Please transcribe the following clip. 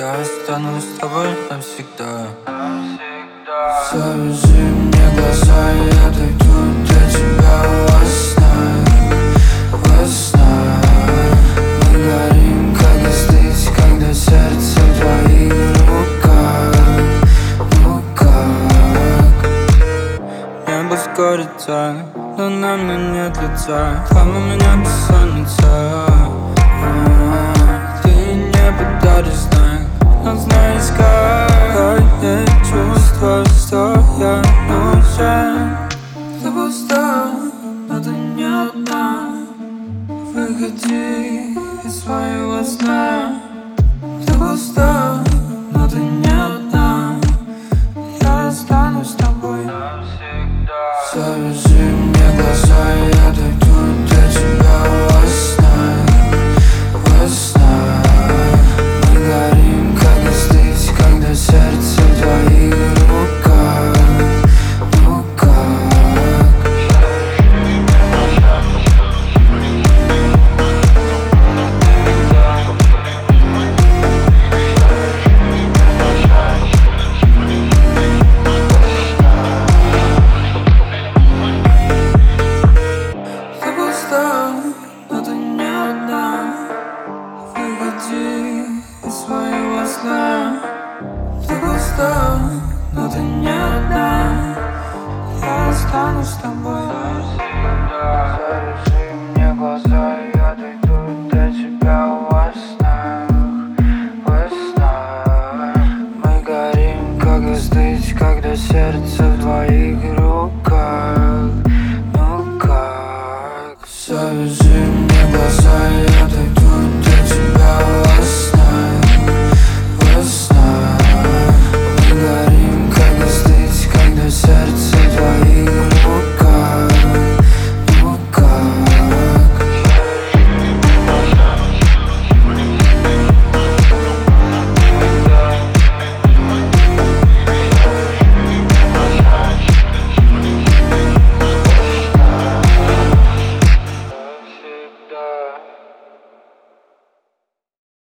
Я останусь с тобой навсегда. Завяжи мне глаза, я дойду до тебя во снах, во снах. Мы горим, как здесь, когда сердце в твоих руках, руках. Небо скорит так, но на мне нет лица. Там у меня бессонница. Ты не подаришь знак, но знаешь как. Я чувствую, что я нужен. Ты пуста, но ты не одна. Выходи из своего сна. Ты пуста, но ты не одна. Я останусь с тобой навсегда. Завяжи мне глаза, я дойду до тебя во снах, во снах. Мы горим, как здесь, когда сердце в твоих руках, руках. Ты пуста, но ты не одна. Выходи из своего сна. Ты пуста, но ты не одна. Я останусь с тобой навсегда.